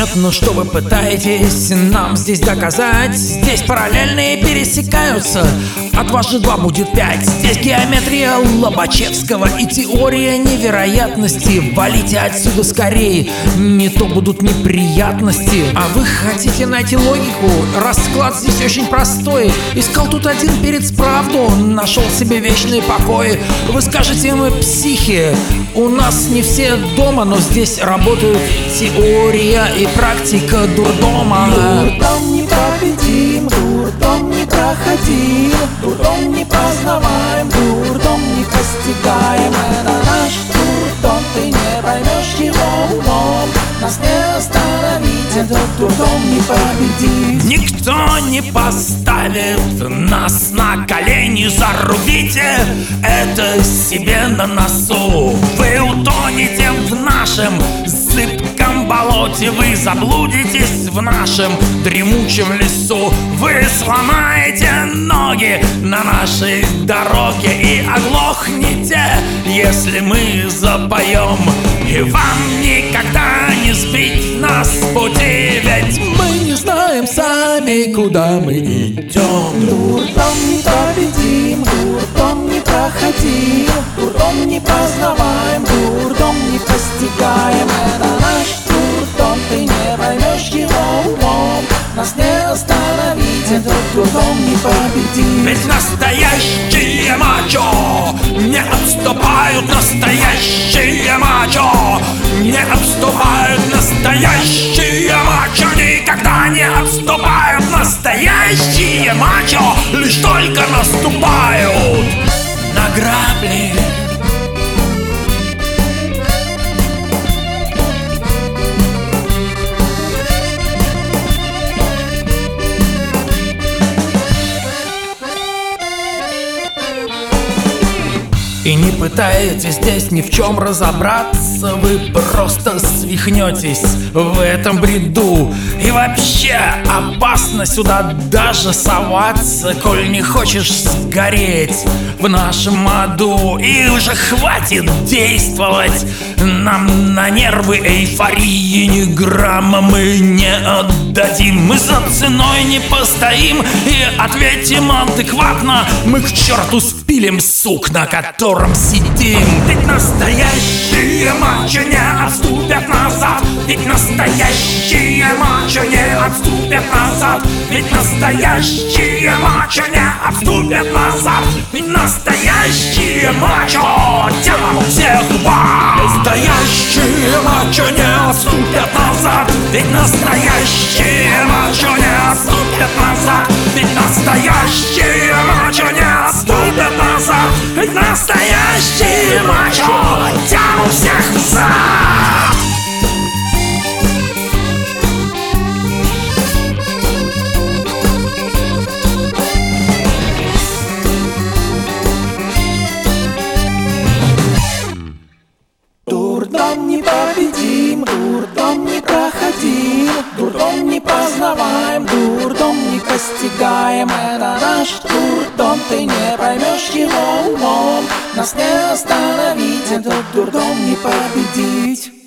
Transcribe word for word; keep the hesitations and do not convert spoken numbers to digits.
нет, но что вы пытаетесь нам здесь доказать? Здесь параллельные пересекаются, от вас же два будет пять. Здесь геометрия Лобачевского и теория невероятности. Валите отсюда скорее, не то будут неприятности. А вы хотите найти логику? Расклад здесь очень простой. Искал тут один перец правду, нашел себе вечный покой. Вы скажете, мы психи, у нас не все дома, но здесь работают теория и практика дурдома. Дурдом непобедим, дурдом непроходим, дурдом не познаваем, дурдом не постигаем. Это наш дурдом, ты не поймешь его умом. Нас не остановить, этот дурдом не победить. Никто не поставит нас на колени, зарубите это себе на носу. Вы утонете в нашем зыбком болоте, вы заблудитесь в нашем дремучем лесу. Вы сломаете ноги на нашей дороге и оглохнете, если мы запоем. И вам никогда не сбить нас с пути, ведь мы не знаем сами, куда мы идем. Дурдом не победим, дурдом не проходим, дурдом не познаваем, дурдом не постигаем. Это наш дурдом, ты не поймешь его умом. Нас не остановить, этот дурдом не победить. Ведь настоящие мачо не отступают, настоящие мачо не отступают, настоящие мачо никогда не отступают, настоящие мачо лишь только наступают на грабли. И не пытаетесь здесь ни в чем разобраться, вы просто свихнетесь в этом бреду. И вообще опасно сюда даже соваться, коль не хочешь сгореть в нашем аду. И уже хватит действовать нам на нервы эйфории, ни грамма мы не отдадим. Мы за ценой не постоим и ответим адекватно. Мы к черту спилим сук, на котором сидим. Ведь настоящие мачо не отступят назад, ведь настоящие мачо не отступят назад, ведь настоящие мачо не отступят назад, ведь настоящие мачо тянут всех в ад. Настоящие мачо не отступят назад, ведь настоящие мачо не отступят назад, ведь настоящие мачо не отступят назад, ведь настоящие мачо тянут всех в зад. Дурдом не победим, дурдом не проходим, дурдом не познаваем, дурдом не постигаем. Это наш дурдом, ты не поймешь его умом. Нас не остановить, этот дурдом не победить.